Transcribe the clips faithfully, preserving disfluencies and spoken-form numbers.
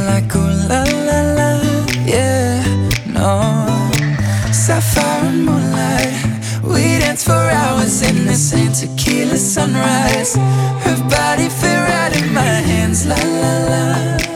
like ooh la la la, yeah, no. Sapphire and moonlight, we dance for hours in the same tequila sunrise. Her body fit right in my hands, la la la.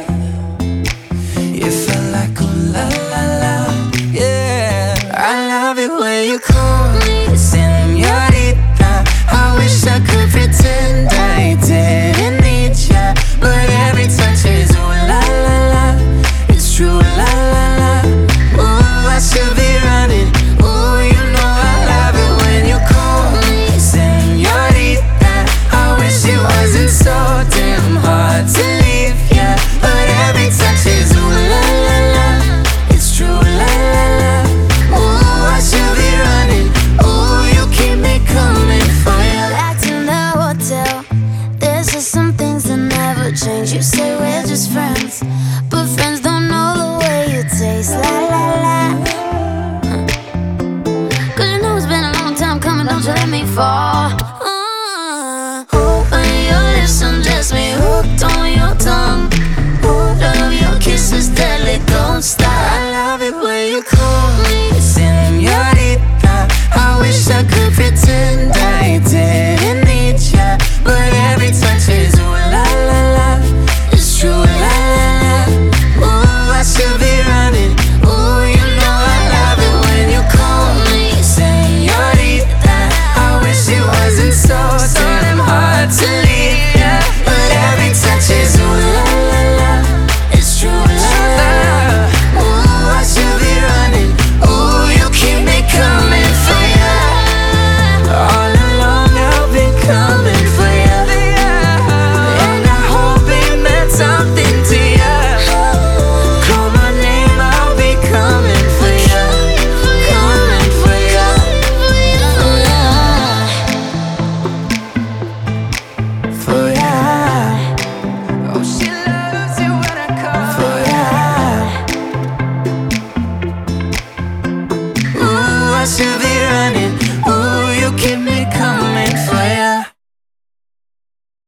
You felt like ooh la la la, yeah. I love it when you call me señorita. I wish I could pretend I didn't need ya, but every touch is ooh la la la. It's true, la la la. Ooh, I should be running. Ooh, you know I love it when you call me señorita. I wish it wasn't so damn hard to leave ya, but every touch is ooh la la la. It's true, la la la. Ooh, I should be running. Ooh, you keep me coming for ya. Back to the hotel, there's just some things that never change. You say we're just friends, but friends don't know the way you taste. La la la. Cause you know it's been a long time coming, don't you let me fall. Uh, Open your lips, undress me, hooked on your tongue. Oh, love your kisses, deadly, don't stop. I love it when you call me señorita. I wish I could pretend I didn't need ya, but every touch is ooh la la la. It's true, la la la. Ooh, I should be running. Ooh, you know I love it when you call me señorita. I wish it wasn't so damn hard to leave ya, but every touch is ooh la la la. It's true, la la la. Ooh, I should be running. Ooh, you keep me coming for ya. All along I've been coming for ya, and I hope it meant something to ya. Call my name, I'll be coming for ya, coming for ya, for ya. Oh, she loves it when I call for ya. Ooh, I should be running. Ooh, you keep me